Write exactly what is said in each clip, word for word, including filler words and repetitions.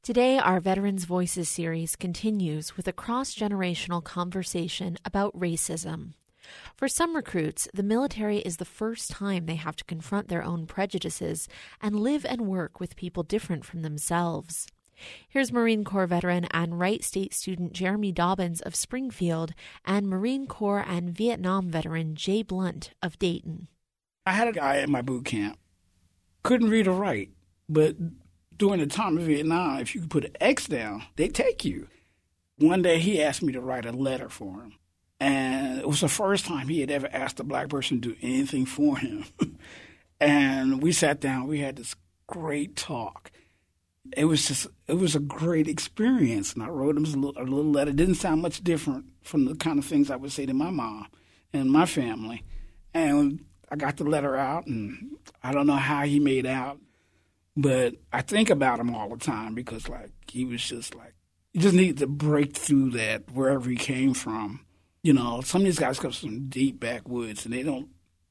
Today, our Veterans Voices series continues with a cross-generational conversation about racism. For some recruits, the military is the first time they have to confront their own prejudices and live and work with people different from themselves. Here's Marine Corps veteran and Wright State student Jeremy Dobbins of Springfield and Marine Corps and Vietnam veteran Jay Blunt of Dayton. I had a guy at my boot camp, couldn't read or write, but during the time of Vietnam, if you could put an X down, they take you. One day he asked me to write a letter for him. And it was the first time he had ever asked a black person to do anything for him. And we sat down, we had this great talk. It was just, it was a great experience. And I wrote him a little, a little letter. It didn't sound much different from the kind of things I would say to my mom and my family. And I got the letter out, and I don't know how he made out. But I think about him all the time because, like, he was just like, you just need to break through that wherever he came from. You know, some of these guys come from deep backwoods and they don't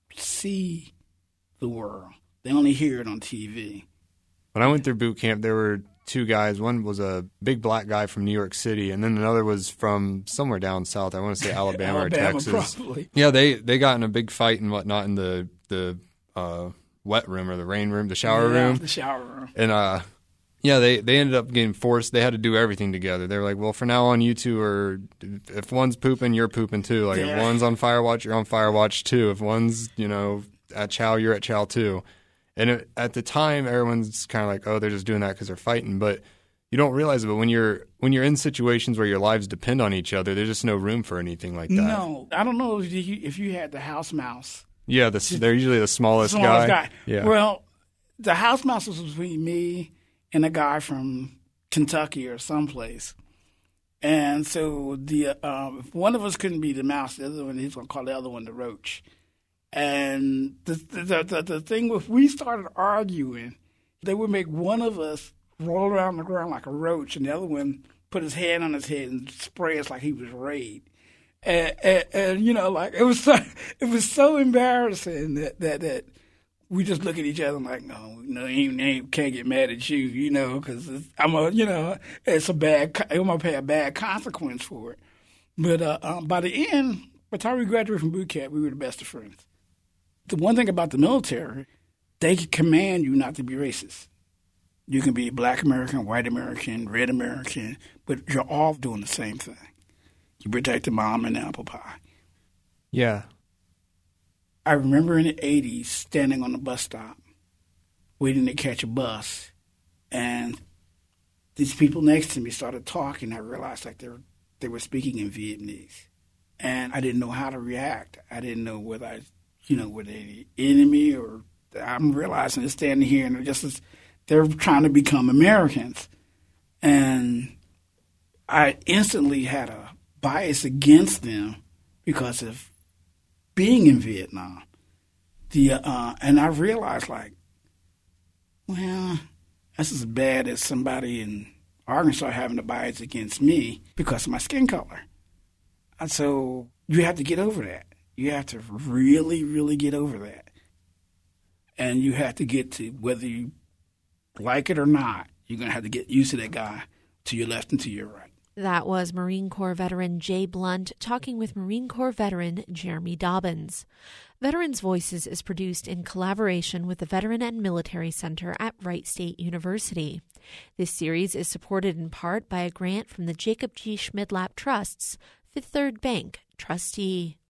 see the world. They only hear it on T V. When I went through boot camp, there were two guys. One was a big black guy from New York City, and then another was from somewhere down south. I want to say Alabama, Alabama or Texas. Probably. Yeah, they, they got in a big fight and whatnot in the the uh, wet room or the rain room, the shower yeah, room. the shower room. And, uh, yeah, they, they ended up getting forced. They had to do everything together. They were like, well, for now on, you two are – if one's pooping, you're pooping too. Like, yeah. if one's on fire watch, you're on fire watch too. If one's, you know, at chow, you're at chow too. And it, at the time, everyone's kind of like, oh, they're just doing that because they're fighting. But you don't realize it. But when you're when you're in situations where your lives depend on each other, there's just no room for anything like that. No. I don't know if you, if you had the house mouse. Yeah, the, they're usually the smallest, smallest guy. guy. Yeah. Well, the house mouse was between me and a guy from Kentucky or someplace. And so the um, if one of us couldn't be the mouse, the other one, he's going to call the other one the roach. And the the, the the thing was, we started arguing, they would make one of us roll around the ground like a roach, and the other one put his hand on his head and spray us like he was Raid. And, and, and you know, like it was so, it was so embarrassing that, that that we just look at each other and like, no, no, he, he can't get mad at you, you know, because I'm a, you know, it's a bad, I'm gonna pay a bad consequence for it. But uh, um, by the end, by the time we graduated from boot camp, we were the best of friends. The one thing about the military, they can command you not to be racist. You can be black American, white American, red American, but you're all doing the same thing. You protect the mom and the apple pie. Yeah. I remember in the eighties standing on the bus stop, waiting to catch a bus, and these people next to me started talking. I realized like they were, they were speaking in Vietnamese, and I didn't know how to react. I didn't know whether I, you know, were they the enemy or I'm realizing they're standing here and they're just they're trying to become Americans, and I instantly had a bias against them because of being in Vietnam. The uh, and I realized, like, well, that's as bad as somebody in Arkansas having a bias against me because of my skin color. And so you have to get over that. You have to really, really get over that. And you have to get to, whether you like it or not, you're going to have to get used to that guy to your left and to your right. That was Marine Corps veteran Jay Blunt talking with Marine Corps veteran Jeremy Dobbins. Veterans Voices is produced in collaboration with the Veteran and Military Center at Wright State University. This series is supported in part by a grant from the Jacob G. Schmidlap Trust's Fifth Third Bank trustee.